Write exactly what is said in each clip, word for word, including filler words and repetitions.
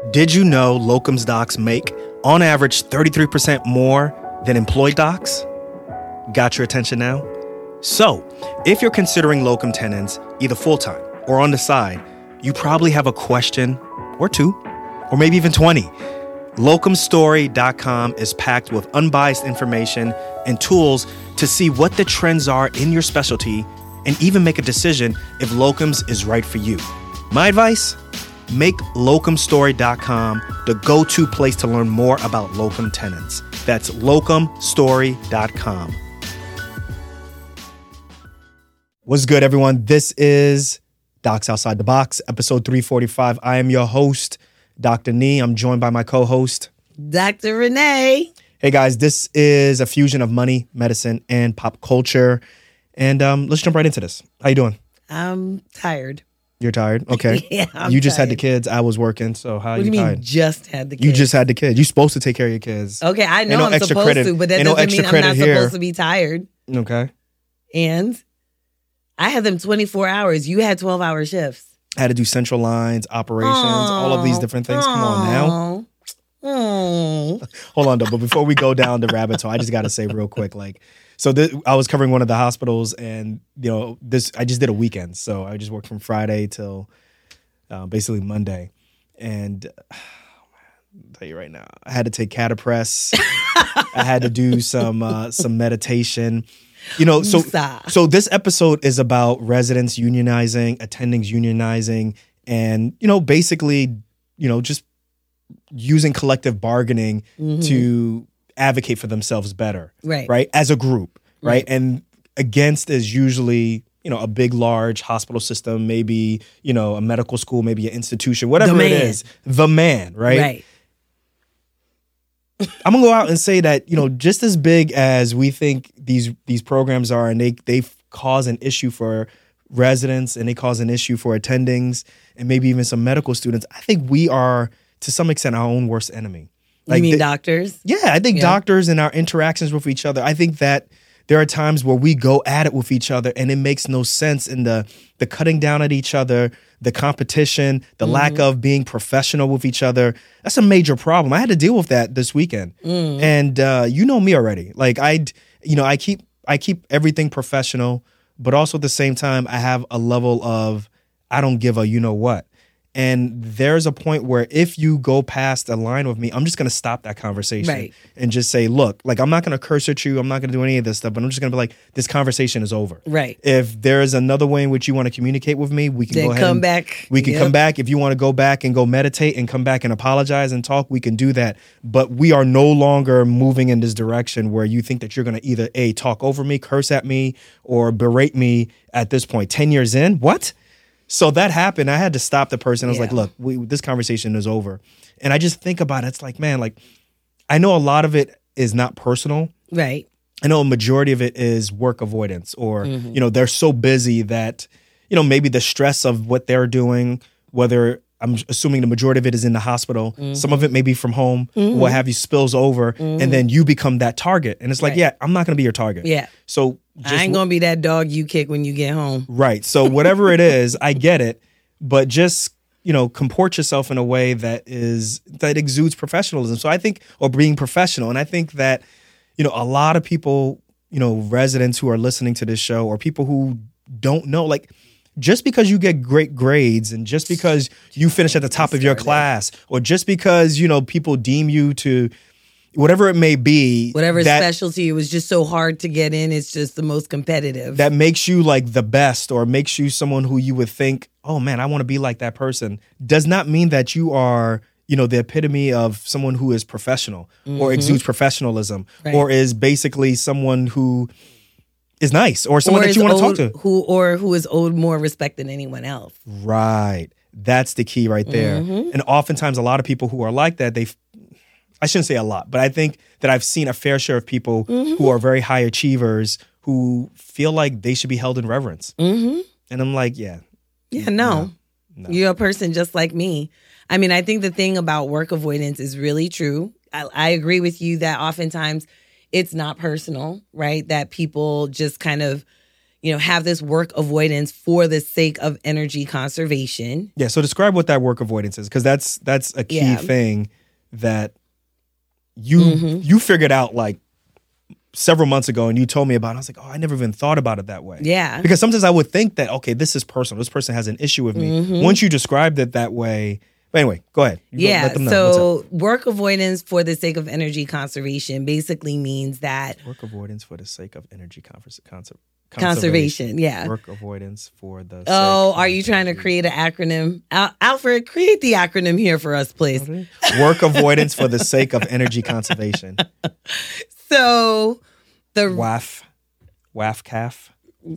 Did you know locums docs make, on average, thirty-three percent more than employed docs? Got your attention now? So, if you're considering locum tenens, either full-time or on the side, you probably have a question or two, or maybe even twenty. locum story dot com is packed with unbiased information and tools to see what the trends are in your specialty and even make a decision if locums is right for you. My advice? Make locum story dot com the go-to place to learn more about locum tenens. That's locum story dot com. What's good, everyone? This is Docs Outside the Box, episode three forty-five. I am your host, Doctor Nee. I'm joined by my co-host, Doctor Renee. Hey, guys, this is a fusion of money, medicine, and pop culture. And um, let's jump right into this. How you doing? I'm tired. You're tired? Okay. Yeah, I'm You just tired. had the kids. I was working. So how are What do you you mean tired? just had the kids? You just had the kids. You're supposed to take care of your kids. Okay, I know Ain't no I'm extra supposed credit. to, but that Ain't no doesn't extra mean I'm credit not here. supposed to be tired. Okay. And I had them twenty-four hours. You had twelve-hour shifts. I had to do central lines, operations, all of these different things. Come on now. Oh. Hold on, though. But before we go down the rabbit hole, I just got to say real quick, like, so th- I was covering one of the hospitals, and you know, this I just did a weekend, so I just worked from Friday till uh, basically Monday, and oh, man, I'll tell you right now, I had to take catapress. I had to do some uh, some meditation. You know, so Stop. so this episode is about residents unionizing, attendings unionizing, and you know, basically, you know, just using collective bargaining Mhm. to advocate for themselves better, Right. right? As a group, right? Right. And against is usually, you know, a big, large hospital system, maybe, you know, a medical school, maybe an institution, whatever The it man. is, the man, right? Right. I'm gonna go out and say that, you know, just as big as we think these these programs are, and they they cause an issue for residents and they cause an issue for attendings and maybe even some medical students, I think we are to some extent our own worst enemy. You mean the- doctors? Yeah, I think Yeah. doctors and our interactions with each other, I think that there are times where we go at it with each other and it makes no sense in the the cutting down at each other, the competition, the Mm-hmm. lack of being professional with each other. That's a major problem. I had to deal with that this weekend. Mm. And uh, you know me already. Like I, you know, I keep I keep everything professional, but also at the same time, I have a level of I don't give a you know what. And there's a point where if you go past a line with me, I'm just going to stop that conversation Right. and just say, look, like I'm not going to curse at you. I'm not going to do any of this stuff, but I'm just going to be like, this conversation is over. Right. If there's another way in which you want to communicate with me, we can Then go ahead come and back. we can Yep. come back. If you want to go back and go meditate and come back and apologize and talk, we can do that. But we are no longer moving in this direction where you think that you're going to either A, talk over me, curse at me, or berate me at this point. ten years in? What? So that happened. I had to stop the person. I was Yeah. like, look, we, this conversation is over. And I just think about it. It's like, man, like I know a lot of it is not personal. Right. I know a majority of it is work avoidance, or, Mhm. you know, they're so busy that, you know, maybe the stress of what they're doing, whether I'm assuming the majority of it is in the hospital, Mm-hmm. some of it maybe from home, what have you, spills over, and then you become that target. And it's like, Right. yeah, I'm not going to be your target. Yeah. So just I ain't going to be that dog you kick when you get home. right. So whatever it is, I get it, but just, you know, comport yourself in a way that is that exudes professionalism. So I think, or being professional, and I think that, you know, a lot of people, you know, residents who are listening to this show, or people who don't know, like, just because you get great grades and just because you finish at the top of your class, or just because, you know, people deem you to whatever it may be, Whatever that, specialty, it was just so hard to get in. It's just the most competitive. that makes you like the best, or makes you someone who you would think, oh man, I want to be like that person, does not mean that you are, you know, the epitome of someone who is professional or exudes professionalism, Right. or is basically someone who is nice, or someone Or that is you want to talk owed- to. Who, or who is owed more respect than anyone else. Right. That's the key right there. And oftentimes a lot of people who are like that, they I shouldn't say a lot, but I think that I've seen a fair share of people who are very high achievers who feel like they should be held in reverence. Mm-hmm. And I'm like, yeah. Yeah, no. no. You're a person just like me. I mean, I think the thing about work avoidance is really true. I, I agree with you that oftentimes it's not personal, right? That people just kind of you know, have this work avoidance for the sake of energy conservation. Yeah. So describe what that work avoidance is, because that's that's a key Yeah. thing that you Mm-hmm. you figured out like several months ago, and you told me about it. I was like, oh, I never even thought about it that way. Yeah. Because sometimes I would think that, okay, this is personal. This person has an issue with me. Mhm. Once you described it that way, but anyway, go ahead. You go- Yeah. let them know. What's So work avoidance for the sake of energy conservation basically means that up? Work avoidance for the sake of energy conser- conser- conservation. Yeah. Work avoidance for the Oh, sake are of you trying to energy- create an acronym? Al- Alfred, create the acronym here for us, please. Work avoidance for the sake of energy conservation. So the W A F. W A F C A F.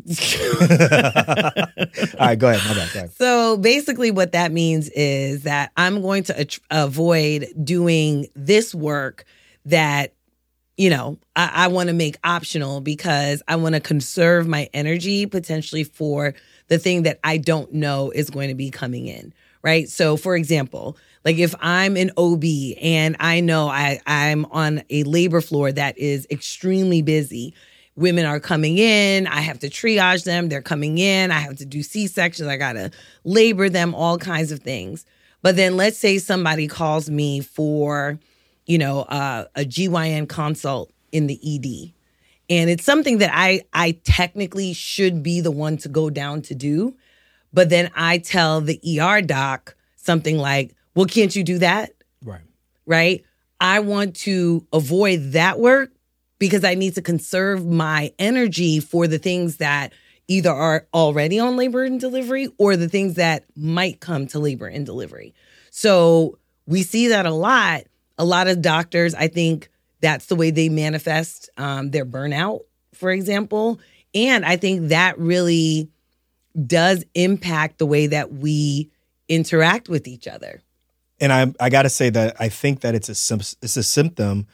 All right, go ahead. My bad. Go ahead. So basically, what that means is that I'm going to at- avoid doing this work that, you know, I, I want to make optional because I want to conserve my energy potentially for the thing that I don't know is going to be coming in, right? So, for example, like if I'm an O B and I know I, I'm on a labor floor that is extremely busy, women are coming in, I have to triage them, they're coming in, I have to do C-sections, I got to labor them, all kinds of things. But then let's say somebody calls me for, you know, uh, a G Y N consult in the E D. And it's something that I I technically should be the one to go down to do. But then I tell the E R doc something like, well, can't you do that? Right. Right? I want to avoid that work because I need to conserve my energy for the things that either are already on labor and delivery or the things that might come to labor and delivery. So we see that a lot. A lot of doctors, I think that's the way they manifest um, their burnout, for example. And I think that really does impact the way that we interact with each other. And I I got to say that I think that it's a sym- it's a symptom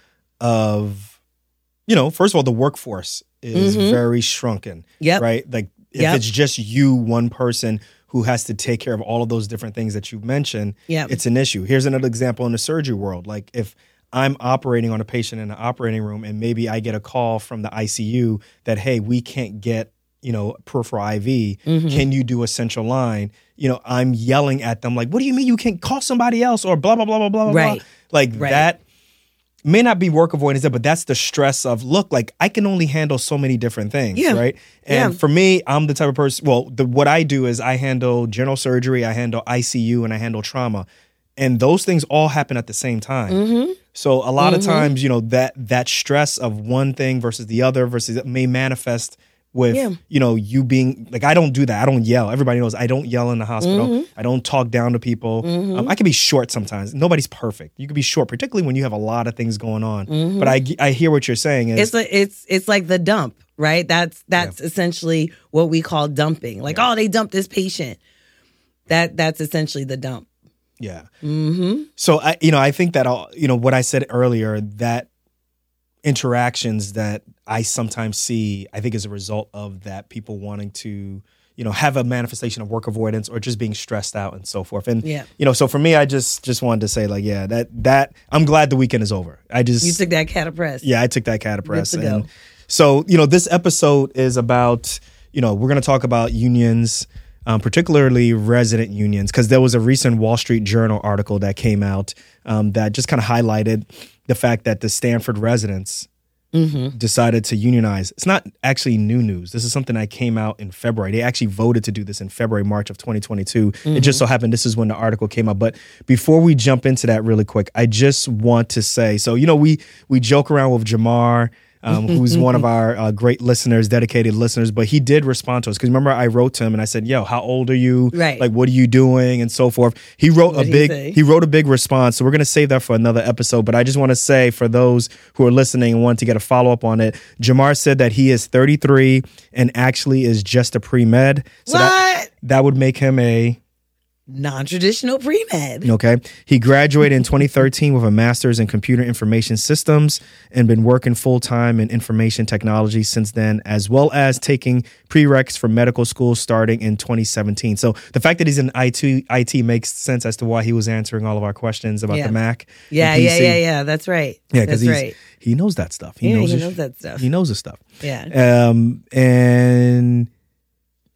of, you know, first of all, the workforce is Mhm. very shrunken. Yep. Right. Like if Yep. it's just you, one person who has to take care of all of those different things that you've mentioned, Yep. it's an issue. Here's another example in the surgery world. Like if I'm operating on a patient in the operating room and maybe I get a call from the I C U that, hey, we can't get, you know, peripheral I V. Mhm. Can you do a central line? You know, I'm yelling at them like, what do you mean you can't call somebody else or blah, blah, blah, blah, blah, blah. Right. Like Right. that may not be work avoidance, but that's the stress of, look, like I can only handle so many different things, Yeah. right? And Yeah. for me, I'm the type of person, well, the, what I do is I handle general surgery, I handle I C U, and I handle trauma. And those things all happen at the same time. Mm-hmm. So a lot of Mhm. times, you know, that that stress of one thing versus the other versus it may manifest with, Yeah. you know, you being like, I don't do that. I don't yell. Everybody knows I don't yell in the hospital. Mhm. I don't talk down to people. Mhm. Um, I can be short sometimes. Nobody's perfect. You can be short, particularly when you have a lot of things going on. Mhm. But I, I hear what you're saying is It's a, it's it's like the dump, right? That's that's essentially what we call dumping. Like, oh, they dumped this patient. That that's essentially the dump. yeah. Mm-hmm. So I, you know, I think that all, you know, what I said earlier, that interactions that I sometimes see, I think is a result of that, people wanting to, you know, have a manifestation of work avoidance or just being stressed out and so forth. And Yeah. you know, so for me, I just just wanted to say like, yeah, that that I'm glad the weekend is over. I just You took that catapress. yeah, I took that catapress. Good to And go. so, you know, this episode is about, you know, we're going to talk about unions, um, particularly resident unions, because there was a recent Wall Street Journal article that came out um, that just kind of highlighted the fact that the Stanford residents Mm-hmm. decided to unionize. It's not actually new news. This is something that came out in February. They actually voted to do this in February, March of twenty twenty-two. It just so happened this is when the article came out. But before we jump into that really quick, I just want to say, so, you know, we we joke around with Jamar, um, who's one of our uh, great listeners, dedicated listeners, but he did respond to us. Because remember, I wrote to him and I said, yo, how old are you? Right. Like, what are you doing? And so forth. He wrote What'd a he big, say? he wrote a big response. So we're going to save that for another episode. But I just want to say, for those who are listening and want to get a follow up on it, Jamar said that he is thirty-three and actually is just a pre-med. So that, What? that would make him a, Non-traditional pre-med. okay. He graduated in twenty thirteen with a master's in computer information systems and been working full time in information technology since then, as well as taking prereqs for medical school starting in twenty seventeen. So the fact that he's in I T, I T makes sense as to why he was answering all of our questions about Yeah. the Mac. and Yeah, P yeah, C. yeah, yeah. That's right. Yeah, because That's he's right. he knows that stuff. He Yeah, knows he his- knows that stuff. He knows the stuff. Yeah. Um, and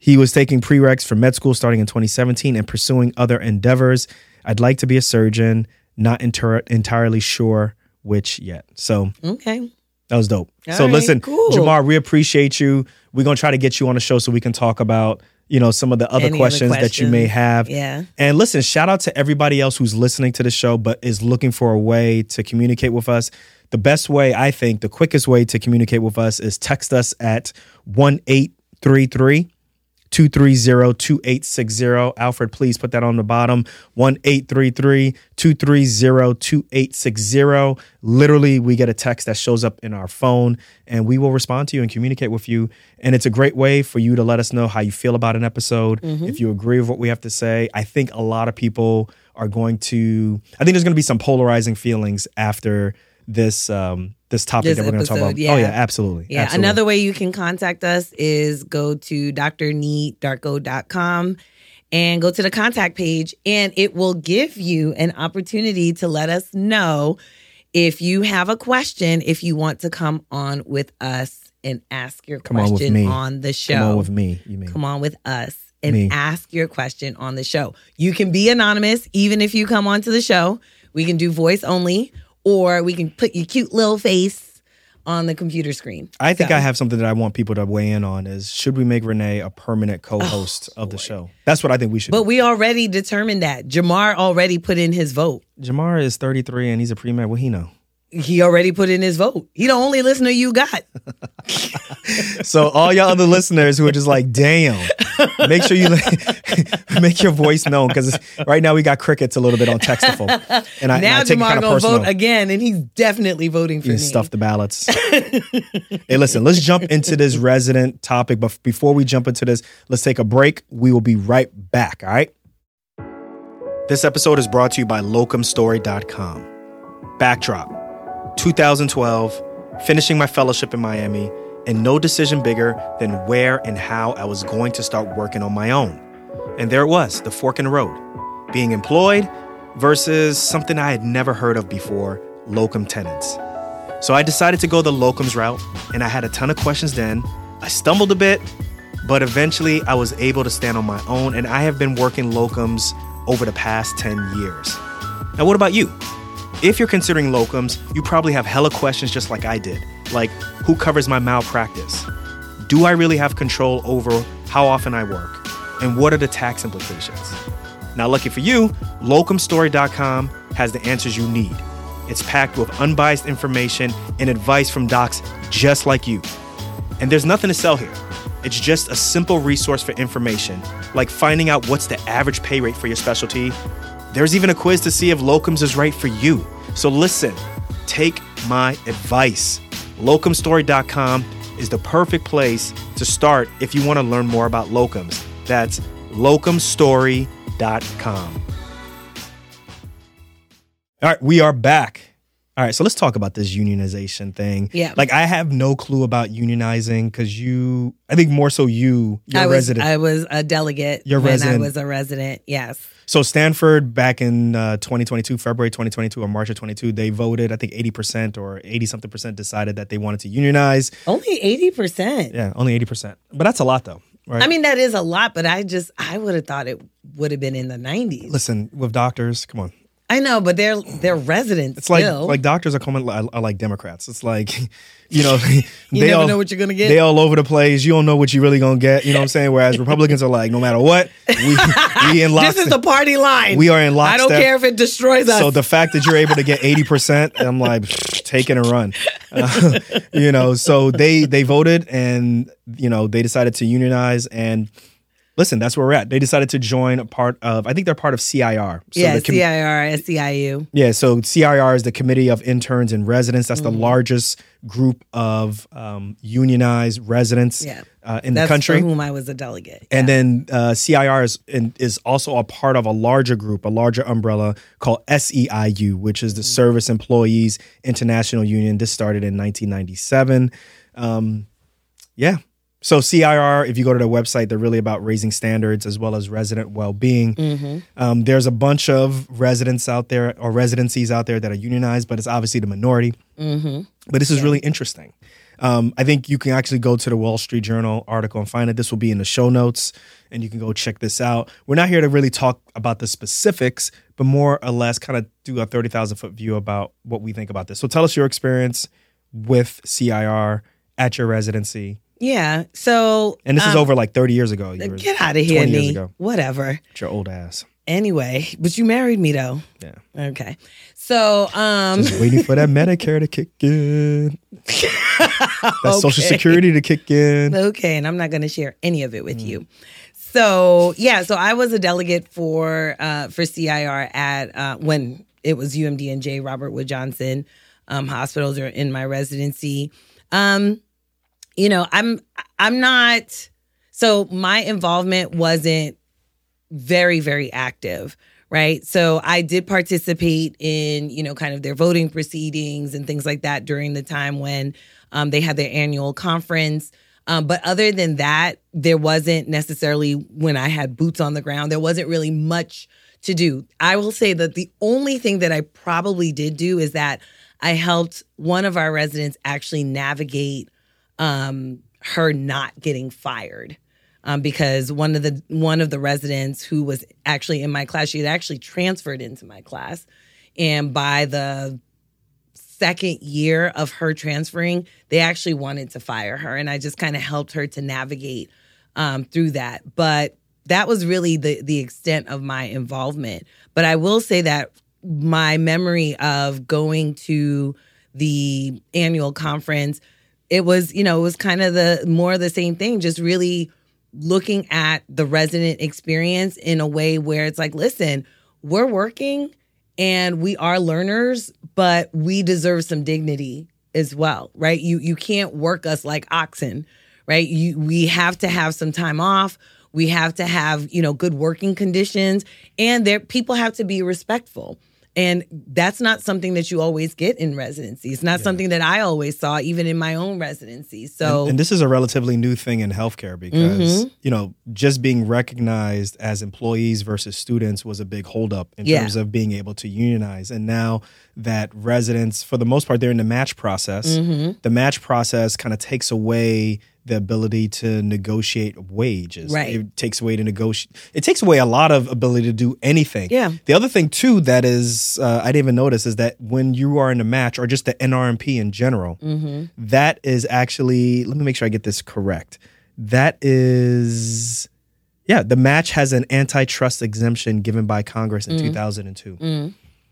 He was taking prereqs for med school starting in twenty seventeen and pursuing other endeavors. I'd like to be a surgeon, not inter- entirely sure which yet. So okay. That was dope. All so right, listen, cool. Jamar, we appreciate you. We're going to try to get you on the show so we can talk about, you know, some of the other Any questions, other that you may have. Yeah. And listen, shout out to everybody else who's listening to the show but is looking for a way to communicate with us. The best way, I think, the quickest way to communicate with us is text us at one eight three three, two three zero, two eight six zero. Alfred, please put that on the bottom. one eight three three, two three zero, two eight six zero. Literally, we get a text that shows up in our phone, and we will respond to you and communicate with you. And it's a great way for you to let us know how you feel about an episode, mm-hmm. if you agree with what we have to say. I think a lot of people are going to, I think there's going to be some polarizing feelings after this um, this topic This that we're going to talk episode, about. yeah. Oh, yeah, absolutely. Yeah. absolutely. Another way you can contact us is go to d r neat darko dot com and go to the contact page, and it will give you an opportunity to let us know if you have a question, if you want to come on with us and ask your Come on with question me. on the show. Come on with me, you mean. Come on with us and Me. ask your question on the show. You can be anonymous even if you come onto the show. We can do voice only, or we can put your cute little face on the computer screen. I think So- I have something that I want people to weigh in on is, should we make Renee a permanent co-host Oh, of the show? That's what I think we should But do. we already determined that. Jamar already put in his vote. Jamar is thirty-three and he's a pre-med. What he know? He already put in his vote. He the only listener you got. So all y'all other listeners who are just like, damn, make sure you make your voice known, because right now we got crickets a little bit on Textful. And I, and now I take it Jamar kind of gonna personal. vote again, and he's definitely voting for You me. stuff the ballots. Hey, listen, let's jump into this resident topic. But before we jump into this, let's take a break. We will be right back, all right? This episode is brought to you by locum story dot com. Backdrop, two thousand twelve, finishing my fellowship in Miami, and no decision bigger than where and how I was going to start working on my own. And there it was, the fork in the road. Being employed versus something I had never heard of before, locum tenens. So I decided to go the locums route, and I had a ton of questions then. I stumbled a bit, but eventually I was able to stand on my own, and I have been working locums over the past ten years. Now, what about you? If you're considering locums, you probably have hella questions just like I did. Like, who covers my malpractice? Do I really have control over how often I work? And what are the tax implications? Now, lucky for you, locum story dot com has the answers you need. It's packed with unbiased information and advice from docs just like you. And there's nothing to sell here. It's just a simple resource for information, like finding out what's the average pay rate for your specialty. There's even a quiz to see if locums is right for you. So listen, take my advice. locum story dot com is the perfect place to start if you want to learn more about locums. That's locum story dot com. All right, we are back. All right, so let's talk about this unionization thing. Yeah. Like, I have no clue about unionizing because you, I think more so you, you're I a was, resident. I was a delegate You're when resident. I was a resident, yes. So Stanford back in uh, twenty twenty-two, February twenty twenty-two or March of twenty-two, they voted, I think eighty percent or eighty something percent decided that they wanted to unionize. Only eighty percent. Yeah, only eighty percent. But that's a lot though, right? I mean, that is a lot, but I just, I would have thought it would have been in the nineties. Listen, with doctors, come on. I know, but they're they're residents It's like still. like doctors are coming are, are like Democrats. It's like, you know, you they never all, know what you're going to get. They all over the place. You don't know what you're really gonna get. You know what I'm saying? Whereas Republicans are like, no matter what, we we in lockstep. This is the party line. We are in I lockstep. don't care if it destroys us. So the fact that you're able to get eighty percent, I'm like, take it and run. Uh, you know, so they they voted and, you know, they decided to unionize. And listen, that's where we're at. They decided to join a part of, I think they're part of C I R. So yeah, the com- C I R, S C I U. Yeah, so C I R is the Committee of Interns and Residents. That's mm. the largest group of um, unionized residents yeah. uh, in That's the country. for whom I was a delegate. And yeah. then uh, C I R is, in, is also a part of a larger group, a larger umbrella called S E I U, which is the mm. Service Employees International Union. This started in nineteen ninety-seven. Um, yeah. So C I R, if you go to their website, they're really about raising standards as well as resident well-being. Mm-hmm. Um, there's a bunch of residents out there or residencies out there that are unionized, but it's obviously the minority. Mm-hmm. But this is yeah. really interesting. Um, I think you can actually go to the Wall Street Journal article and find it. This will be in the show notes, and you can go check this out. We're not here to really talk about the specifics, but more or less kind of do a thirty thousand foot view about what we think about this. So tell us your experience with C I R at your residency. Yeah. So, and this um, is over like thirty years ago. You get out of here, Nee. Whatever. It's your old ass. Anyway, but you married me though. Yeah. Okay. So, um, just waiting for that Medicare to kick in. that okay. Social Security to kick in. Okay. And I'm not going to share any of it with mm. you. So, yeah. So I was a delegate for, uh, for C I R at, uh, when it was U M D and J Robert Wood Johnson, um, hospitals are in my residency. Um, you know, I'm, I'm not, so my involvement wasn't very, very active, right? So I did participate in, you know, kind of their voting proceedings and things like that during the time when um, they had their annual conference. Um, but other than that, there wasn't necessarily, when I had boots on the ground, there wasn't really much to do. I will say that the only thing that I probably did do is that I helped one of our residents actually navigate um, her not getting fired. Um, because one of the one of the residents who was actually in my class, she had actually transferred into my class. And by the second year of her transferring, they actually wanted to fire her. And I just kind of helped her to navigate um, through that. But that was really the the extent of my involvement. But I will say that my memory of going to the annual conference, it was, you know, it was kind of the more of the same thing, just really looking at the resident experience in a way where it's like, listen, we're working and we are learners, but we deserve some dignity as well, right? You you can't work us like oxen, right? You we have to have some time off. We have to have, you know, good working conditions, and there people have to be respectful. And that's not something that you always get in residency. It's not yeah. something that I always saw, even in my own residency. So, and, and this is a relatively new thing in healthcare because, mm-hmm. you know, just being recognized as employees versus students was a big holdup in yeah. terms of being able to unionize. And now that residents, for the most part, they're in the match process. Mm-hmm. The match process kind of takes away the ability to negotiate wages. Right. It takes away to negotiate. It takes away a lot of ability to do anything. Yeah. The other thing too that is uh, I didn't even notice is that when you are in a match or just the N R M P in general, mm-hmm. that is actually, let me make sure I get this correct. That is, yeah, the match has an antitrust exemption given by Congress in mm-hmm. two thousand two. Mm-hmm.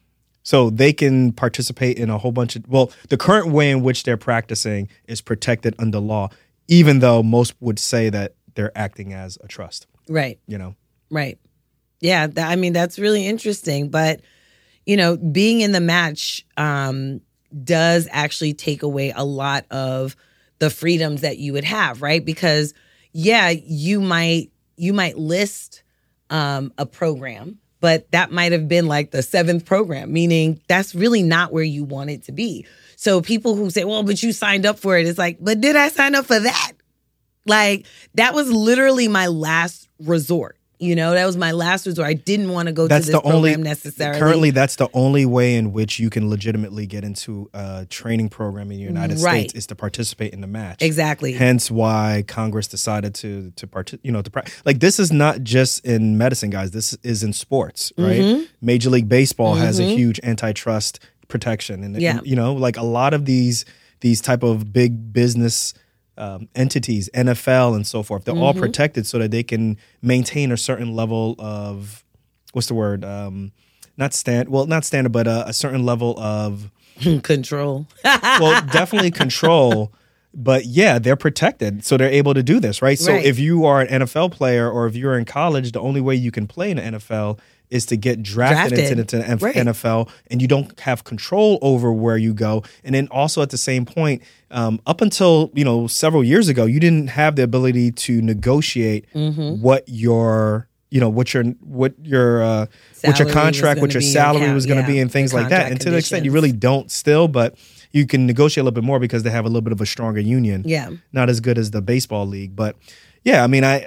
So they can participate in a whole bunch of, well, the current way in which they're practicing is protected under law, even though most would say that they're acting as a trust. Right. You know? Right. Yeah. That, I mean, that's really interesting. But, you know, being in the match um, does actually take away a lot of the freedoms that you would have, right? Because, yeah, you might you might list um, a program, but that might have been like the seventh program, meaning that's really not where you want it to be. So people who say, well, but you signed up for it, it's like, but did I sign up for that? Like, that was literally my last resort. You know, that was my last resort. I didn't want to go that's to this the only, program necessarily. Currently, that's the only way in which you can legitimately get into a training program in the United right. States is to participate in the match. Exactly. Hence why Congress decided to to part, you know, to like this is not just in medicine, guys. This is in sports, right? Mm-hmm. Major League Baseball mm-hmm. has a huge antitrust protection, and, yeah. and you know, like a lot of these these type of big business Um, entities, N F L and so forth, they're mm-hmm. all protected so that they can maintain a certain level of, what's the word? Um, not stand, well, not standard, but a, a certain level of control. Well, definitely control. But yeah, they're protected, so they're able to do this, right? So right. if you are an N F L player or if you're in college, the only way you can play in the N F L is to get drafted, drafted. into the right. N F L, and you don't have control over where you go. And then also at the same point, um, up until you know several years ago, you didn't have the ability to negotiate mm-hmm. what your you know what your what your uh, what your contract, what your salary account, was going to yeah, be, and things like that. And to the extent you really don't still, but you can negotiate a little bit more because they have a little bit of a stronger union. Yeah, not as good as the baseball league, but yeah, I mean, I.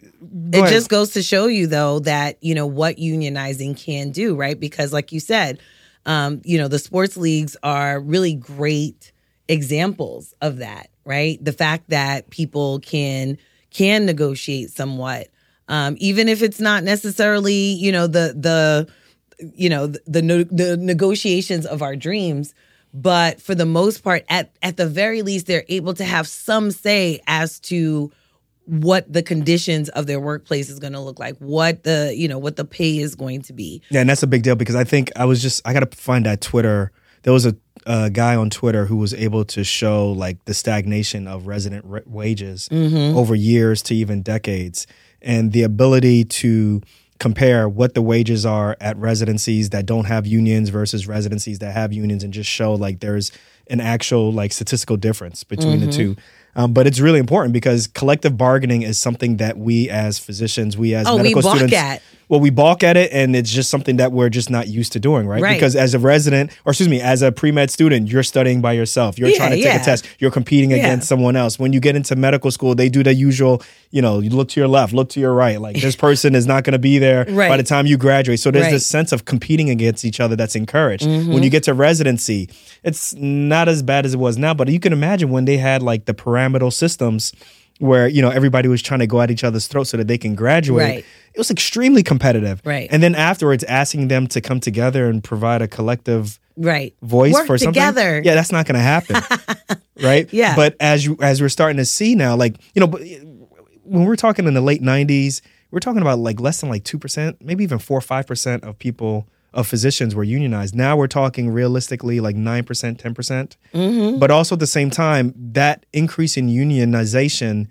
It ahead. just goes to show you, though, that, you know, what unionizing can do, right? Because like you said, um, you know, the sports leagues are really great examples of that, right? The fact that people can can negotiate somewhat, um, even if it's not necessarily, you know, the the you know the the, the negotiations of our dreams, but for the most part, at at the very least, they're able to have some say as to what the conditions of their workplace is going to look like, what the, you know, what the pay is going to be. Yeah, and that's a big deal because I think I was just, I got to find that Twitter. There was a, a guy on Twitter who was able to show like the stagnation of resident re- wages mm-hmm. over years to even decades, and the ability to compare what the wages are at residencies that don't have unions versus residencies that have unions, and just show like there's an actual like statistical difference between mm-hmm. the two. Um, but it's really important because collective bargaining is something that we as physicians, we as oh, medical we balk students, at. well, we balk at it, and it's just something that we're just not used to doing, right? Right. Because as a resident, or excuse me, as a pre-med student, you're studying by yourself. You're Yeah, trying to take yeah. a test. You're competing Yeah. against someone else. When you get into medical school, they do the usual, you know, you look to your left, look to your right. Like this person is not going to be there Right. by the time you graduate. So there's Right. this sense of competing against each other that's encouraged. Mm-hmm. When you get to residency, it's not as bad as it was now, but you can imagine when they had like the pyramidal systems where, you know, everybody was trying to go at each other's throats so that they can graduate. Right. It was extremely competitive. Right. And then afterwards, asking them to come together and provide a collective Right. voice Work for something. together. Yeah, that's not going to happen. Right? Yeah. But as you as we're starting to see now, like, you know, but when we're talking in the late nineties, we're talking about like less than like two percent, maybe even four or five percent of people, of physicians were unionized. Now we're talking realistically like nine percent, ten percent. Mm-hmm. But also at the same time, that increase in unionization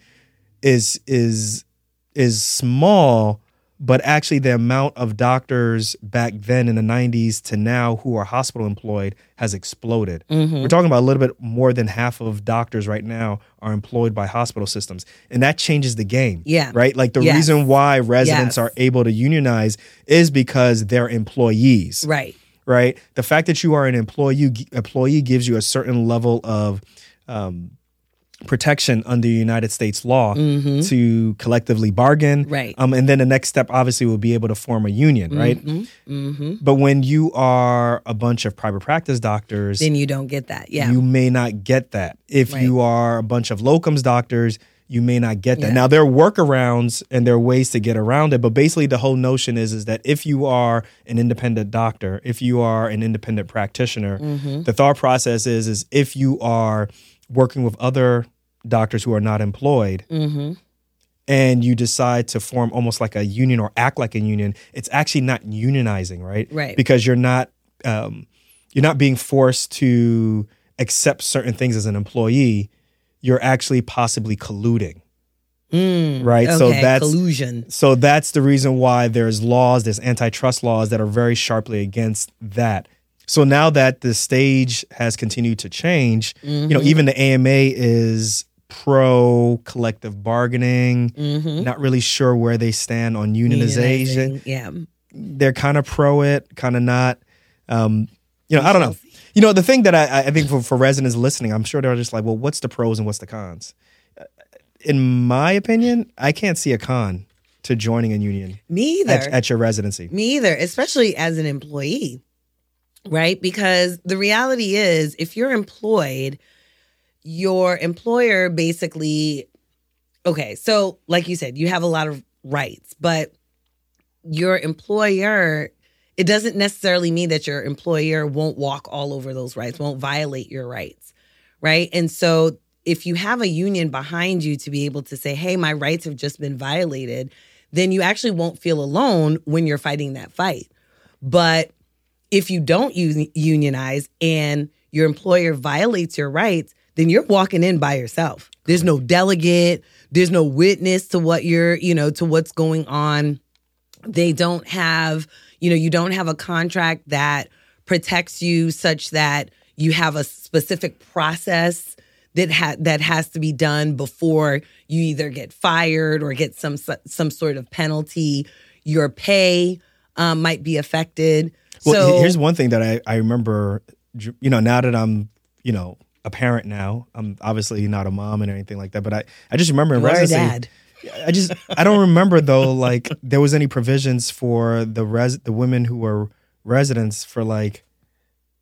is is is small, but actually the amount of doctors back then in the nineties to now who are hospital employed has exploded. Mm-hmm. We're talking about a little bit more than half of doctors right now are employed by hospital systems. And that changes the game. Yeah. Right? Like the Yes. reason why residents Yes. are able to unionize is because they're employees. Right. Right? The fact that you are an employee employee gives you a certain level of um, protection under United States law mm-hmm. to collectively bargain. Right. Um, and then the next step obviously will be able to form a union, right? Mm-hmm. Mm-hmm. But when you are a bunch of private practice doctors, Then you don't get that. Yeah. you may not get that. If Right. you are a bunch of locums doctors, you may not get that. Yeah. Now, there are workarounds and there are ways to get around it, but basically the whole notion is, is that if you are an independent doctor, if you are an independent practitioner, Mm-hmm. the thought process is, is if you are working with other doctors who are not employed, Mm-hmm. and you decide to form almost like a union or act like a union, it's actually not unionizing, right? Right. Because you're not um, you're not being forced to accept certain things as an employee. You're actually possibly colluding, Mm, right? okay. So that's collusion. so that's the reason why there's laws, there's antitrust laws that are very sharply against that. So now that the stage has continued to change, Mm-hmm. you know, even the A M A is pro collective bargaining, Mm-hmm. not really sure where they stand on unionization. Unionizing, Yeah. They're kind of pro it, kind of not. Um, you know, I don't know. You know, the thing that I, I think for, for residents listening, I'm sure they're just like, well, what's the pros and what's the cons? In my opinion, I can't see a con to joining a union Me either. at, at your residency. Me either, especially as an employee, right? Because the reality is, if you're employed, your employer basically, okay, so like you said, you have a lot of rights, but your employer, it doesn't necessarily mean that your employer won't walk all over those rights, won't violate your rights, right? And so if you have a union behind you to be able to say, hey, my rights have just been violated, then you actually won't feel alone when you're fighting that fight. But if you don't uni- unionize and your employer violates your rights, then you're walking in by yourself. There's no delegate. There's no witness to what you're, you know, to what's going on. They don't have, you know, you don't have a contract that protects you such that you have a specific process that ha- that has to be done before you either get fired or get some some sort of penalty. Your pay um, might be affected. Well, so here's one thing that I, I remember, you know, now that I'm, you know, a parent now, I'm obviously not a mom and anything like that, but I, I just remember in you are a residency, dad. I just, I don't remember though, like there was any provisions for the res, the women who were residents for like,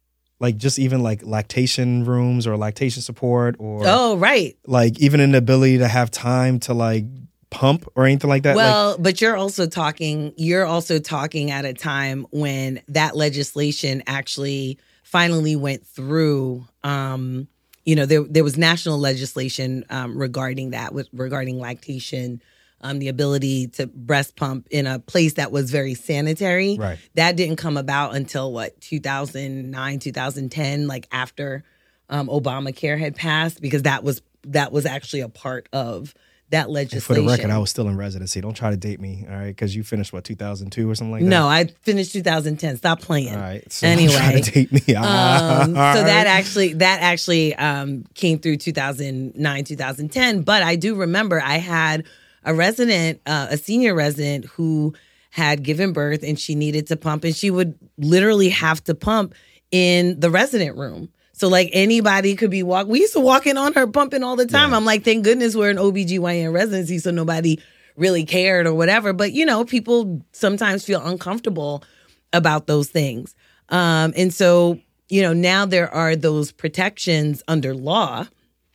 like just even like lactation rooms or lactation support or Oh, right. like even an ability to have time to like pump or anything like that. Well, like, but you're also talking, you're also talking at a time when that legislation actually finally went through. Um, you know, there there was national legislation um, regarding that, with regarding lactation, um, the ability to breast pump in a place that was very sanitary. Right. That didn't come about until what, two thousand nine, two thousand ten, like after um, Obamacare had passed, because that was that was actually a part of that legislation. And for the record, I was still in residency. Don't try to date me, all right? Because you finished, what, two thousand two or something like that? No, I finished two thousand ten. Stop playing. All right. So anyway, don't try to date me. um, so All that right. actually that actually um, came through two thousand nine, two thousand ten. But I do remember I had a resident, uh, a senior resident who had given birth and she needed to pump, and she would literally have to pump in the resident room. So like anybody could be walk. We used to walk in on her pumping all the time. Yeah. I'm like, thank goodness we're an O B G Y N residency, so nobody really cared or whatever. But, you know, people sometimes feel uncomfortable about those things. Um, and so, you know, now there are those protections under law,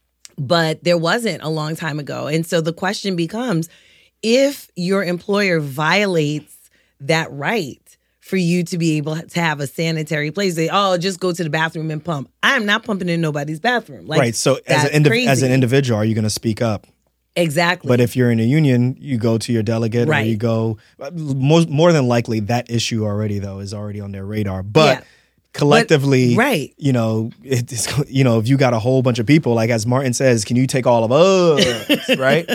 but there wasn't a long time ago. And so the question becomes, if your employer violates that right for you to be able to have a sanitary place, they, oh, just go to the bathroom and pump. I'm not pumping in nobody's bathroom. Like, right. So as that's an, indiv- crazy. as an individual, are you going to speak up? Exactly. But if you're in a union, you go to your delegate Right. or you go, most, more than likely that issue already, though, is already on their radar. But Yeah. collectively, But- right. you know, it's, you know, if you got a whole bunch of people, like as Martin says, can you take all of us, right?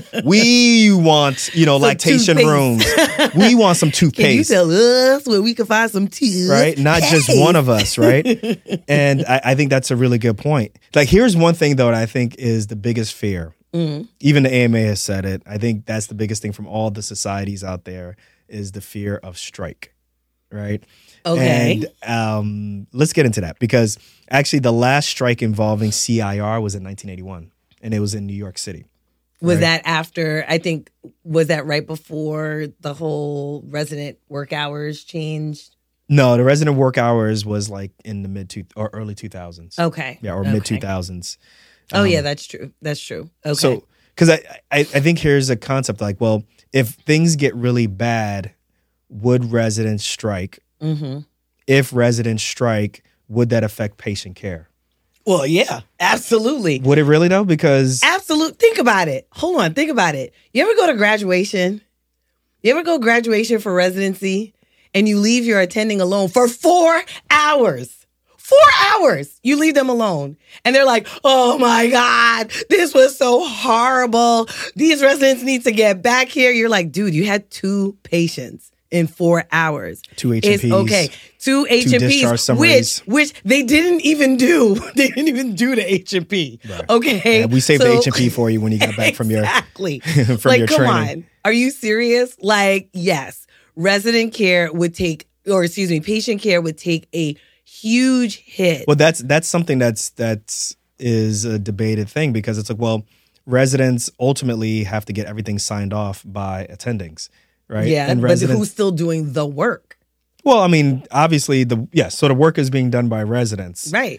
We want, you know, Some lactation toothpaste. rooms. We want some Can you toothpaste. tell us where we can find some tea? Right? Not just one of us, right? And I, I think that's a really good point. Like, here's one thing, though, that I think is the biggest fear. Mm-hmm. Even the A M A has said it. I think that's the biggest thing from all the societies out there is the fear of strike, right? Okay. And um, let's get into that, because actually the last strike involving C I R was in nineteen eighty-one, and it was in New York City. Was right? that after, I think, was that right before the whole resident work hours changed? No, the resident work hours was like in the mid two or early two thousands. Okay. Yeah, or Okay. mid two thousands. Oh, yeah, that's true. That's true. Okay. So, because I, I, I think here's a concept like, well, if things get really bad, would residents strike? mm-hmm. If residents strike, would that affect patient care? Well, yeah, absolutely. Would it really, though? Because Absolute. Think about it. Hold on. Think about it. You ever go to graduation? You ever go graduation for residency and you leave your attending alone for four hours? Four hours. You leave them alone. And they're like, oh my God, this was so horrible. These residents need to get back here. You're like, dude, you had two patients in four hours. Two H It's M Ps. okay. Two H M discharge Ps, summaries. which which they didn't even do. They didn't even do the H M P. Right. Okay. And we saved So- the H M P for you when you got back from your exactly. from like, your come training. on. Are you serious? Like, yes, resident care would take, or excuse me, patient care would take a huge hit. Well, that's that's something that's that's is a debated thing, because it's like, well, residents ultimately have to get everything signed off by attendings, right? yeah, and but residents, who's still doing the work? well, I mean, obviously the yes, so the work is being done by residents, Right.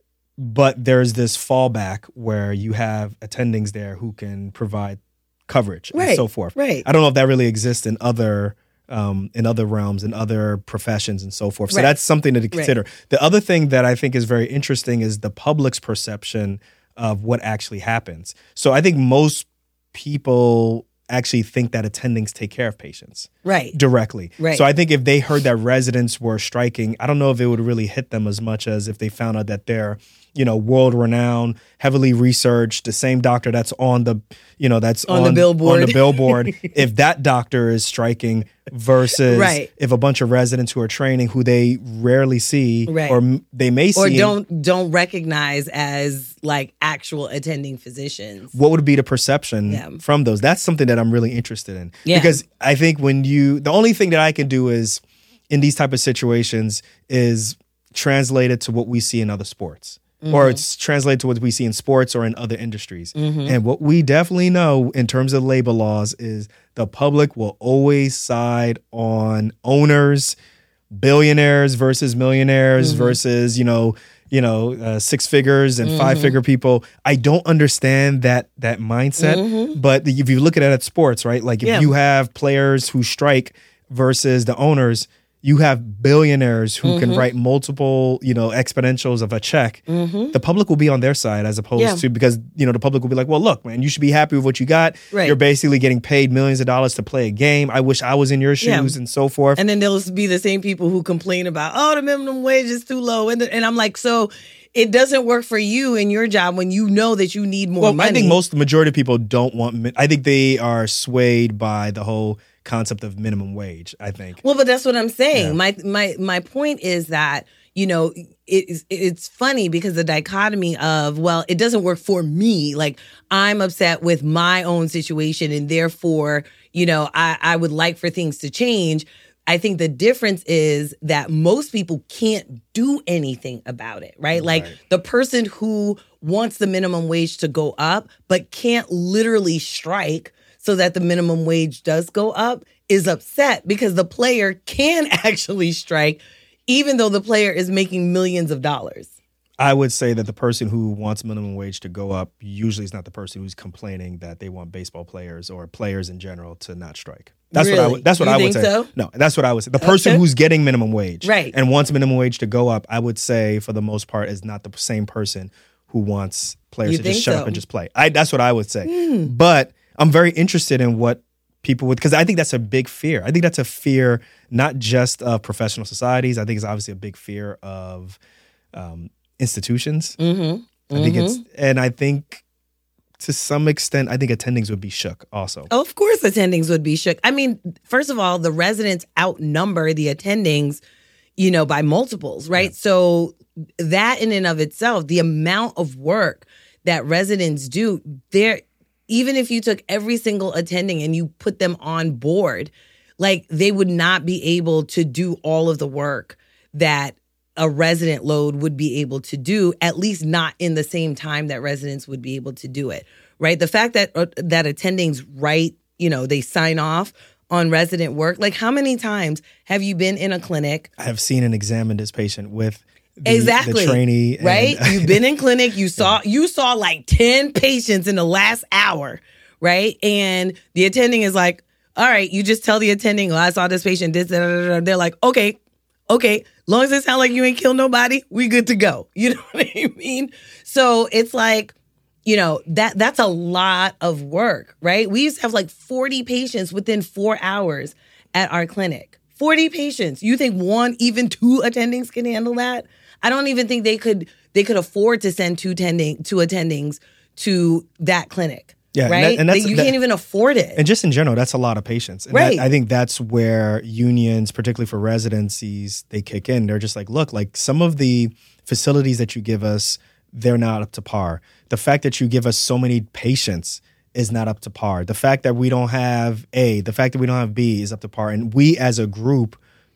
but there's this fallback where you have attendings there who can provide coverage and Right, so forth. right. I don't know if that really exists in other um, in other realms, in other professions, and so forth. So Right. that's something to consider. The other thing that I think is very interesting is the public's perception of what actually happens. So I think most people actually think that attendings take care of patients Right. directly. Right. So I think if they heard that residents were striking, I don't know if it would really hit them as much as if they found out that they're, you know, world renowned, heavily researched, the same doctor that's on the, you know, that's On the billboard. on the billboard. If that doctor is striking versus Right. if a bunch of residents who are training who they rarely see Right. or m- they may see, Or don't don't recognize as like actual attending physicians. what would be the perception Yeah. from those? That's something that I'm really interested in. Yeah. Because I think when you, the only thing that I can do is in these type of situations is translate it to what we see in other sports. Mm-hmm. Or it's translated to what we see in sports or in other industries. Mm-hmm. And what we definitely know in terms of labor laws is the public will always side on owners, billionaires versus millionaires Mm-hmm. versus, you know, you know, uh, six figures and mm-hmm. five figure people. I don't understand that that mindset. Mm-hmm. But if you look at it at sports, right? Like if yeah. you have players who strike versus the owners, you have billionaires who mm-hmm. can write multiple, you know, exponentials of a check. Mm-hmm. The public will be on their side as opposed yeah. to, because, you know, the public will be like, well, look, man, you should be happy with what you got. Right. You're basically getting paid millions of dollars to play a game. I wish I was in your shoes yeah. and so forth. And then there'll be the same people who complain about, oh, the minimum wage is too low. And, the, and I'm like, so it doesn't work for you in your job when you know that you need more well, money. I think most, the majority of people don't want, I think they are swayed by the whole concept of minimum wage, I think. Well, but that's what I'm saying. Yeah. My my my point is that, you know, it, it's funny because the dichotomy of, well, it doesn't work for me. Like, I'm upset with my own situation and therefore, you know, I, I would like for things to change. I think the difference is that most people can't do anything about it, right? Like right. the person who wants the minimum wage to go up but can't literally strike so that the minimum wage does go up is upset because the player can actually strike even though the player is making millions of dollars. I would say that the person who wants minimum wage to go up usually is not the person who's complaining that they want baseball players or players in general to not strike. That's really? what I would. That's what you I think would say. So? No, that's what I would say. The person okay. who's getting minimum wage, right. and wants minimum wage to go up, I would say for the most part is not the same person who wants players you to just shut so? up and just play. I. That's what I would say. Mm. But I'm very interested in what people would, because I think that's a big fear. I think that's a fear not just of professional societies. I think it's obviously a big fear of um, institutions. Mm-hmm. I think mm-hmm. it's, and I think to some extent, I think attendings would be shook also. Oh, of course attendings would be shook. I mean, first of all, the residents outnumber the attendings, you know, by multiples, right? Yeah. So that in and of itself, the amount of work that residents do, there, even if you took every single attending and you put them on board, like they would not be able to do all of the work that a resident load would be able to do, at least not in the same time that residents would be able to do it, right? The fact that uh, that attendings write, you know, they sign off on resident work. Like how many times have you been in a clinic? I have seen and examined this patient with the, exactly the trainee. And, right? You've been in clinic, you saw yeah. you saw like ten patients in the last hour, right? And the attending is like, all right, you just tell the attending, oh, I saw this patient, this, da, da, da. They're like, okay, okay, long as it sounds like you ain't killed nobody, we good to go. You know what I mean? So it's like, you know, that that's a lot of work, right? We used to have like forty patients within four hours at our clinic. forty patients. You think one, even two attendings can handle that? I don't even think they could they could afford to send two attending two attendings to that clinic. Yeah, right. And, that, and that's, you that, can't even afford it. And just in general, that's a lot of patients. And right. that, I think that's where unions, particularly for residencies, they kick in. They're just like, look, like some of the facilities that you give us, they're not up to par. The fact that you give us so many patients is not up to par. The fact that we don't have A, the fact that we don't have B is up to par. And we as a group,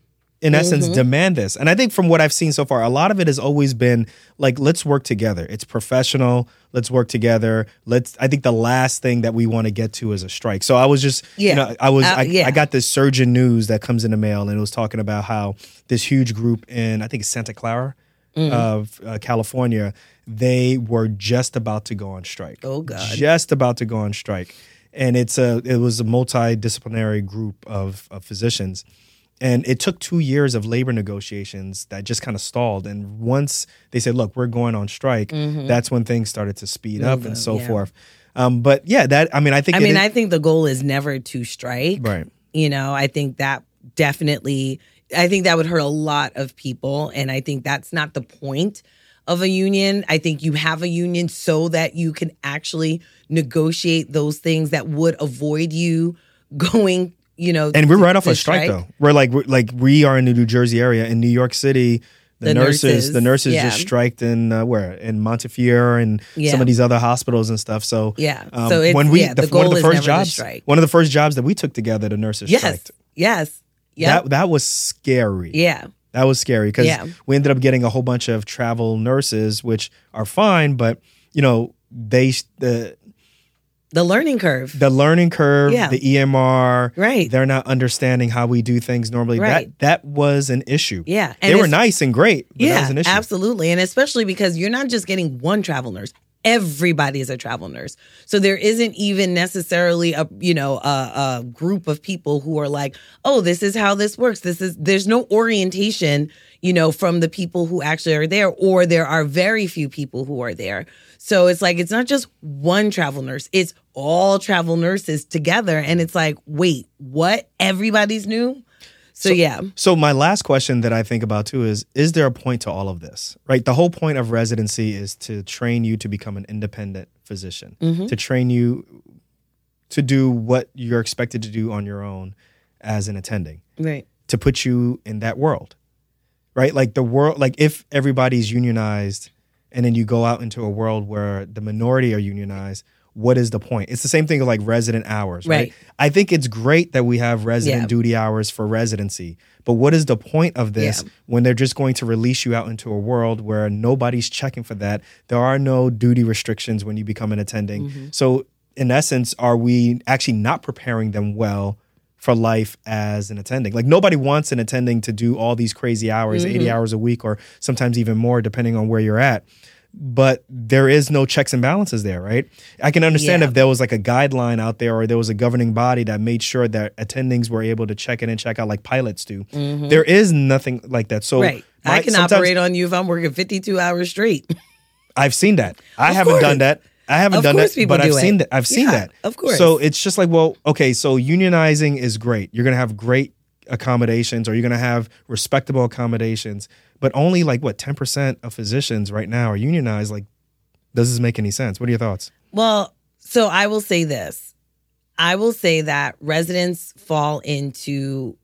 in essence, mm-hmm. demand this. And I think from what I've seen so far, a lot of it has always been like, let's work together. It's professional. Let's work together. Let's, I think the last thing that we want to get to is a strike. So I was just, yeah. you know, I was, uh, I, yeah. I got this surgeon news that comes in the mail and it was talking about how this huge group in, I think it's Santa Clara mm-hmm. of uh, California, they were just about to go on strike. Oh God. Just about to go on strike. And it's a, it was a multidisciplinary group of, of physicians. And it took two years of labor negotiations that just kind of stalled. And once they said, look, we're going on strike, mm-hmm. that's when things started to speed mm-hmm. up and so yeah. forth. Um, but yeah, that, I mean, I think. I mean, is, I think the goal is never to strike. Right. You know, I think that definitely, I think that would hurt a lot of people. And I think that's not the point of a union. I think you have a union so that you can actually negotiate those things that would avoid you going You know, and we're right off a strike, strike though. We're like, we're like we are in the New Jersey area. In New York City, the, the nurses, nurses, the nurses yeah. just striked in uh, where in Montefiore and yeah. some of these other hospitals and stuff. So yeah, um, so it's, when we yeah, the, the goal one of the is first never jobs, to strike. one of the first jobs that we took together, the nurses yes. striked. Yes, yeah, that that was scary. Yeah, that was scary because yeah. we ended up getting a whole bunch of travel nurses, which are fine, but you know they the. The learning curve. The learning curve, Yeah. the E M R. Right. They're not understanding how we do things normally. Right. That that was an issue. Yeah. They were nice and great, but yeah, that was an issue. absolutely. And especially because you're not just getting one travel nurse. Everybody is a travel nurse. So there isn't even necessarily a, you know, a, a group of people who are like, oh, this is how this works. This is, there's no orientation, you know, from the people who actually are there, or there are very few people who are there. So it's like, it's not just one travel nurse, it's all travel nurses together. And it's like, wait, what? Everybody's new? So, so, yeah. So my last question that I think about too is, is there a point to all of this, right? The whole point of residency is to train you to become an independent physician, mm-hmm. to train you to do what you're expected to do on your own as an attending, right? To put you in that world, right? Like the world, like if everybody's unionized and then you go out into a world where the minority are unionized, what is the point? It's the same thing with like resident hours, right? Right. I think it's great that we have resident Yeah. duty hours for residency, but what is the point of this Yeah. when they're just going to release you out into a world where nobody's checking for that? There are no duty restrictions when you become an attending. Mm-hmm. So in essence, are we actually not preparing them well for life as an attending? Like nobody wants an attending to do all these crazy hours, Mm-hmm. eighty hours a week, or sometimes even more, depending on where you're at. But there is no checks and balances there, right? I can understand Yeah. if there was like a guideline out there or there was a governing body that made sure that attendings were able to check in and check out like pilots do. Mm-hmm. There is nothing like that. So Right. my- I can sometimes- operate on you if I'm working fifty-two hours straight. I've seen that. I Of haven't course. done that. I haven't Of done course that, people but I've do seen it. that. I've seen Yeah, that. of course. So it's just like, well, okay, so unionizing is great. You're going to have great accommodations, or you're going to have respectable accommodations, but only like what, ten percent of physicians right now are unionized. Like, does this make any sense? What are your thoughts? Well, so I will say this. I will say that residents fall into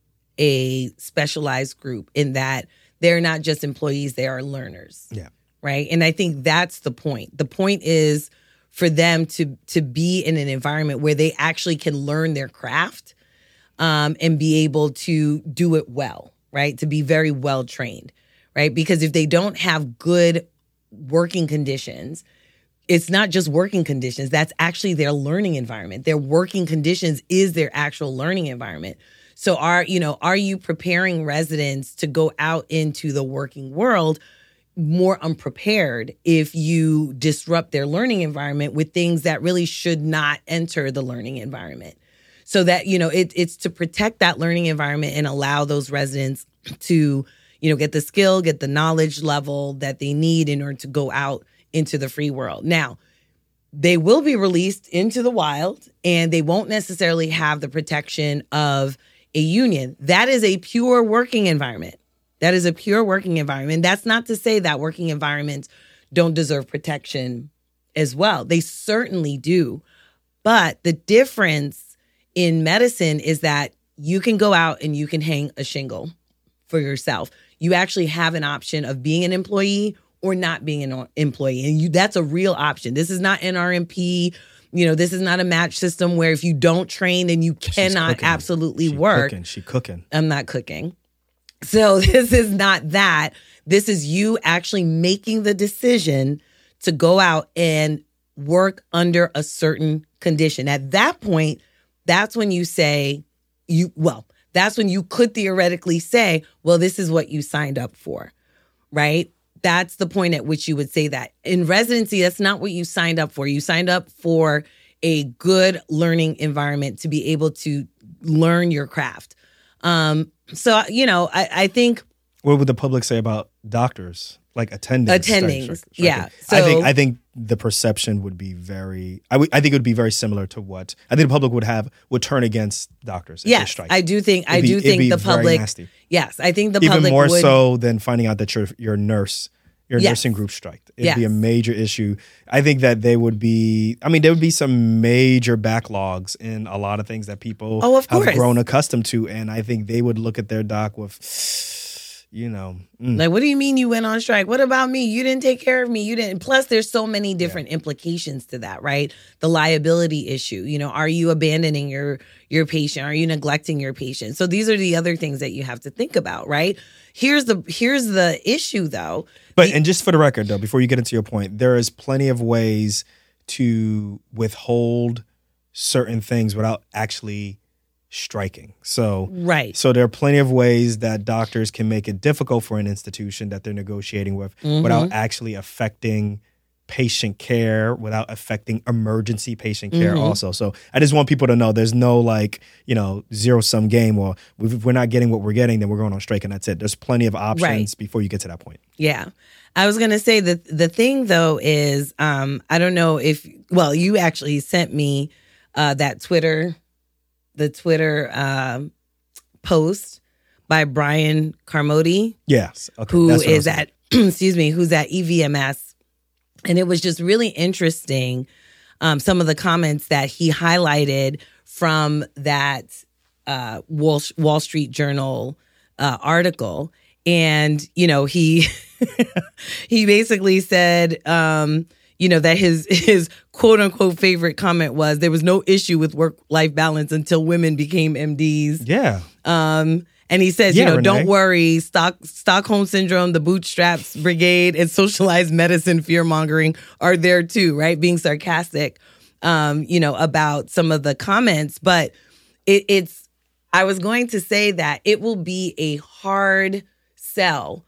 a specialized group in that they're not just employees, they are learners. Yeah. Right. And I think that's the point. The point is for them to to be in an environment where they actually can learn their craft um, and be able to do it well, right? To be very well trained, right? Because if they don't have good working conditions, it's not just working conditions. That's actually their learning environment. Their working conditions is their actual learning environment. So are, you know, are you preparing residents to go out into the working world more unprepared if you disrupt their learning environment with things that really should not enter the learning environment? So that, you know, it, it's to protect that learning environment and allow those residents to, you know, get the skill, get the knowledge level that they need in order to go out into the free world. Now, they will be released into the wild and they won't necessarily have the protection of a union. That is a pure working environment. That is a pure working environment. That's not to say that working environments don't deserve protection as well. They certainly do. But the difference in medicine is that you can go out and you can hang a shingle for yourself. You actually have an option of being an employee or not being an employee. And you, that's a real option. This is not N R M P. You know, this is not a match system where if you don't train, then you cannot cooking. absolutely She work. Cooking. She cooking. I'm not cooking. So this is not that. This is you actually making the decision to go out and work under a certain condition. At that point, that's when you say, you well, that's when you could theoretically say, well, this is what you signed up for, right? That's the point at which you would say that. In residency, that's not what you signed up for. You signed up for a good learning environment to be able to learn your craft. Um, so, you know, I, I think... What would the public say about doctors, like attendings? Attendings, strike- strike- yeah. I think So- I think the perception would be very. I would- I think it would be very similar to what I think the public would have would turn against doctors if they Yes, strike. I do think I It'd be- do it'd be think the very public. nasty. Yes, I think the Even public more would. so than finding out that your your nurse, your Yes. nursing group striked. It'd be a Yes. major issue. I think that they would be. I mean, there would be some major backlogs in a lot of things that people Oh, of have course. grown accustomed to, and I think they would look at their doc with. You know, mm. Like, what do you mean you went on strike? What about me? You didn't take care of me. You didn't. Plus, there's so many different implications to that, right? The liability issue. You know, are you abandoning your your patient? Are you neglecting your patient? So these are the other things that you have to think about, right? Here's the here's the issue, though. But The- and just for the record, though, before you get into your point, there is plenty of ways to withhold certain things without actually striking. So, right. So there are plenty of ways that doctors can make it difficult for an institution that they're negotiating with mm-hmm. without actually affecting patient care, without affecting emergency patient care mm-hmm. also. So I just want people to know there's no like, you know, zero sum game or if we're not getting what we're getting, then we're going on strike and that's it. There's plenty of options right. before you get to that point. Yeah. I was going to say that the thing though is, um, I don't know if, well, you actually sent me uh, that Twitter, the Twitter uh, post by Brian Carmody. Yes. Okay. Who is at, excuse me, who's at E V M S. And it was just really interesting, um, some of the comments that he highlighted from that uh, Wall, Wall Street Journal uh, article. And, you know, he he basically said, um, you know, that his his quote unquote favorite comment was there was no issue with work-life balance until women became M Ds. Yeah. Um And he says, yeah, you know, Renee. Don't worry, Stock, Stockholm Syndrome, the Bootstraps Brigade, and socialized medicine fear-mongering are there too, right? Being sarcastic, um, you know, about some of the comments. But it, it's, I was going to say that it will be a hard sell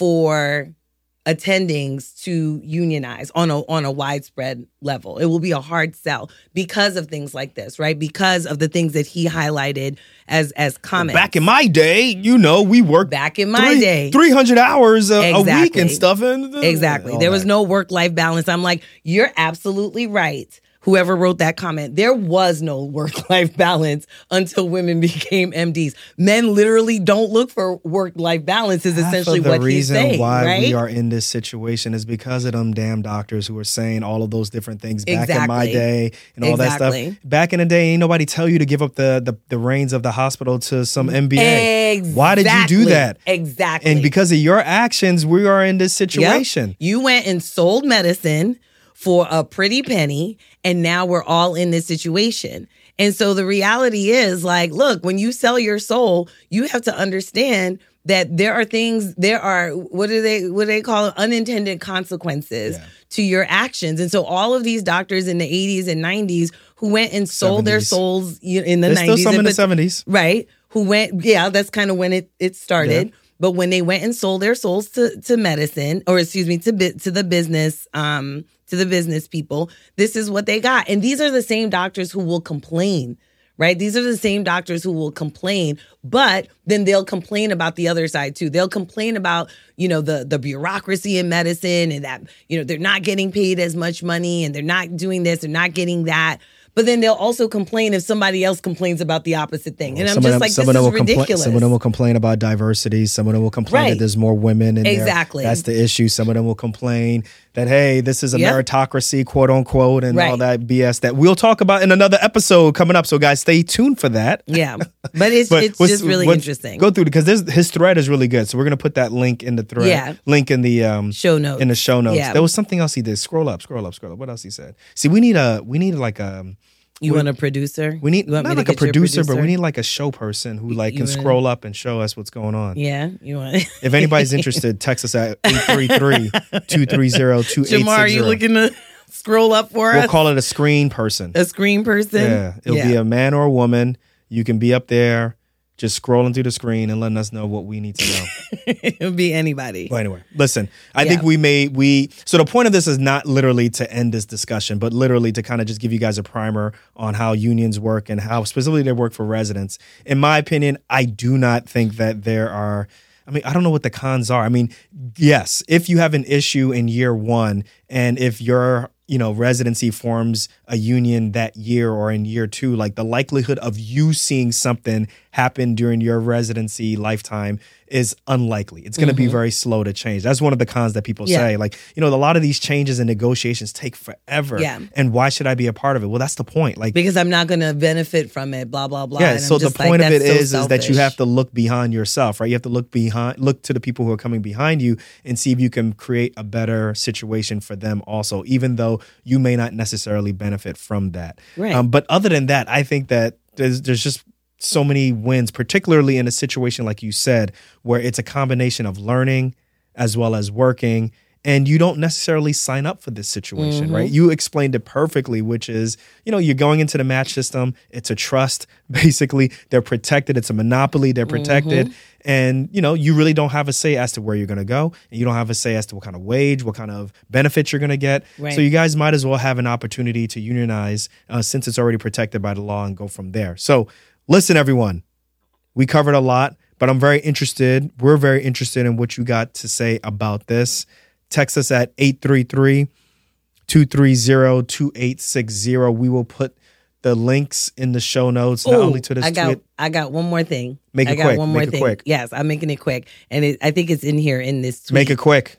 for attendings to unionize on a on a widespread level. It will be a hard sell because of things like this, right? Because of the things that he highlighted as as comments. Back in my day, you know, we worked back in my three, day three hundred hours a, exactly. a week and stuff. And, uh, exactly. There was that. no work-life balance. I'm like, you're absolutely right. Whoever wrote that comment, there was no work-life balance until women became M Ds. Men literally don't look for work-life balance is essentially Half of the what he's saying, reason why right? we are in this situation is because of them damn doctors who are saying all of those different things back exactly. in my day and all exactly. that stuff. Back in the day, ain't nobody tell you to give up the, the, the reins of the hospital to some M B A. Exactly. Why did you do that? Exactly. And because of your actions, we are in this situation. Yep. You went and sold medicine for a pretty penny, and now we're all in this situation. And so the reality is, like, look, when you sell your soul, you have to understand that there are things, there are, what do they, what do they call it? Unintended consequences yeah. to your actions. And so all of these doctors in the eighties and nineties who went and sold seventies. Their souls in the There's nineties. still some in the seventies. Right. Who went, yeah, that's kind of when it, it started. Yeah. But when they went and sold their souls to, to medicine, or excuse me, to to the business, um, to the business people, this is what they got. And these are the same doctors who will complain, right? These are the same doctors who will complain, but then they'll complain about the other side too. They'll complain about, you know, the the bureaucracy in medicine and that, you know, they're not getting paid as much money and they're not doing this, they're not getting that. But then they'll also complain if somebody else complains about the opposite thing. And I'm just them, like, this is ridiculous. Compla- some of them will complain about diversity. Some of them will complain right. that there's more women in exactly. there. That's the issue. Some of them will complain that, hey, this is a yep. meritocracy, quote unquote, and right. all that B S that we'll talk about in another episode coming up. So guys, stay tuned for that. Yeah. But it's but it's just really interesting. Go through because there's his thread is really good. So we're going to put that link in the thread. Yeah. Link in the um, show notes. In the show notes. Yeah. There was something else he did. Scroll up, scroll up, scroll up. What else he said? See, we need a, we need like a, You we, want a producer? We need not like a producer, producer, but we need like a show person who like you can wanna, scroll up and show us what's going on. Yeah, you want. If anybody's interested, text us at eight three three, two three zero, two eight six zero. Jamar, are you looking to scroll up for we'll us? We'll call it a screen person. A screen person? Yeah, it'll yeah. be a man or a woman. You can be up there just scrolling through the screen and letting us know what we need to know. It'll be anybody. Well, anyway, listen, I yeah. think we may, we, so the point of this is not literally to end this discussion, but literally to kind of just give you guys a primer on how unions work and how specifically they work for residents. In my opinion, I do not think that there are, I mean, I don't know what the cons are. I mean, yes, if you have an issue in year one and if your, you know, residency forms a union that year or in year two, like the likelihood of you seeing something happen during your residency lifetime is unlikely. It's going to mm-hmm. be very slow to change. That's one of the cons that people yeah. say. Like, you know, a lot of these changes and negotiations take forever. Yeah. And why should I be a part of it? Well, that's the point. Like, because I'm not going to benefit from it, blah, blah, blah. Yeah. So the point like, of it so is, selfish. is that you have to look behind yourself, right? You have to look behind, look to the people who are coming behind you and see if you can create a better situation for them also, even though you may not necessarily benefit from that. Right. Um, but other than that, I think that there's, there's just so many wins, particularly in a situation like you said, where it's a combination of learning as well as working and you don't necessarily sign up for this situation, Mm-hmm. right? You explained it perfectly, which is, you know, you're going into the match system. It's a trust. Basically, they're protected. It's a monopoly. They're protected. Mm-hmm. And, you know, you really don't have a say as to where you're going to go. And you don't have a say as to what kind of wage, what kind of benefits you're going to get. Right. So you guys might as well have an opportunity to unionize uh, since it's already protected by the law and go from there. So listen, everyone, we covered a lot, but I'm very interested. We're very interested in what you got to say about this. Text us at eight three three, two three zero, two eight six zero. We will put the links in the show notes, not Ooh, only to this I got, tweet. I got one more thing. Make it I got quick. one more Make it thing. quick. Yes, I'm making it quick. And it, I think it's in here in this tweet. Make it quick.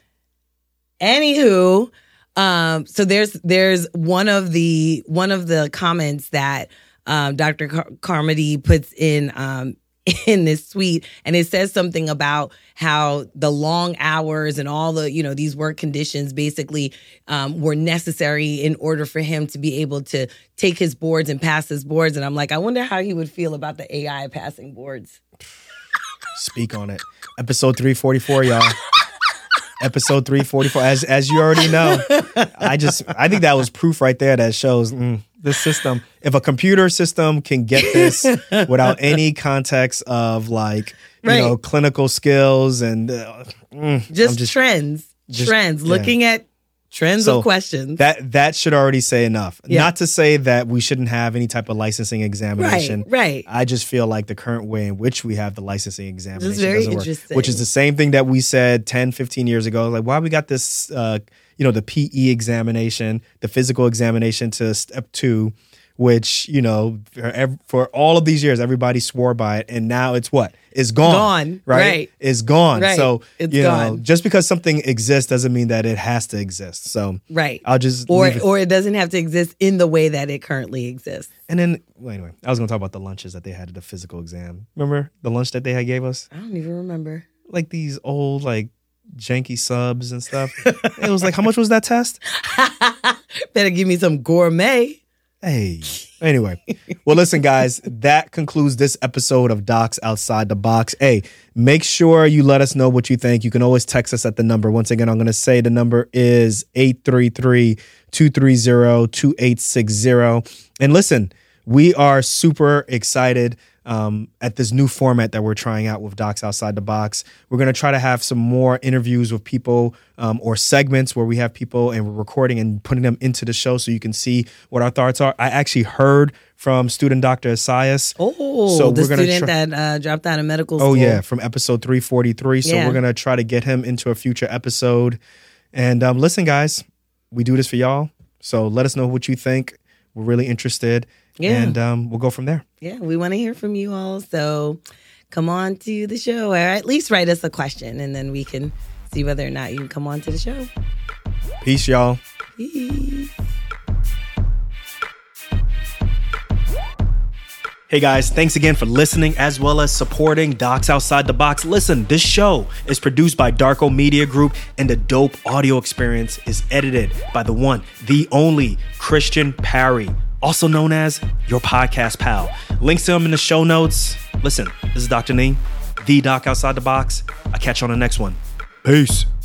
Anywho, um, so there's there's one of the one of the comments that um, Doctor Car- Carmody puts in um, in this tweet, and it says something about how the long hours and all the, you know, these work conditions basically um, were necessary in order for him to be able to take his boards and pass his boards. And I'm like, I wonder how he would feel about the A I passing boards. Speak on it. Episode three forty-four, y'all. Episode three forty-four. As as you already know, I just I think that was proof right there that shows mm, this system. If a computer system can get this without any context of like you Right. know clinical skills and uh, mm, Just, I'm just trends, just- trends, yeah. looking at trends So of questions. that that should already say enough. Yeah. Not to say that we shouldn't have any type of licensing examination. Right, right. I just feel like the current way in which we have the licensing examination very doesn't work, interesting. which is the same thing that we said ten, fifteen years ago. Like, why we got this, uh, you know, the P E examination, the physical examination to step two, which, you know, for, ev- for all of these years, everybody swore by it. And now it's what? It's gone. Gone, Right? right. It's gone. Right. So, It's you know, gone. just because something exists doesn't mean that it has to exist. So, Right. I'll just or leave it. or it doesn't have to exist in the way that it currently exists. And then, well, anyway, I was going to talk about the lunches that they had at the physical exam. Remember the lunch that they had gave us? I don't even remember. Like these old, like, janky subs and stuff. It was like, how much was that test? Better give me some gourmet. Hey. Anyway, well, listen, guys, that concludes this episode of Docs Outside the Box. Hey, make sure you let us know what you think. You can always text us at the number. Once again, I'm going to say the number is eight three three, two three zero, two eight six zero. And listen, we are super excited um, at this new format that we're trying out with Docs Outside the Box. We're going to try to have some more interviews with people um, or segments where we have people and we're recording and putting them into the show so you can see what our thoughts are. I actually heard from student Doctor Asias. Oh, So the we're gonna student try- that uh, dropped out of medical school. Oh, yeah, from episode three forty-three. So Yeah. we're going to try to get him into a future episode. And um, listen, guys, we do this for y'all. So let us know what you think. We're really interested. Yeah. And um, we'll go from there. Yeah, we want to hear from you all. So come on to the show, or at least write us a question, and then we can see whether or not you can come on to the show. Peace, y'all. Peace. Hey guys, thanks again for listening as well as supporting Docs Outside the Box. Listen, this show is produced by Darko Media Group and the dope audio experience is edited by the one, the only Christian Parry, also known as your podcast pal. Links to him in the show notes. Listen, this is Doctor Nee, the Doc Outside the Box. I'll catch you on the next one. Peace.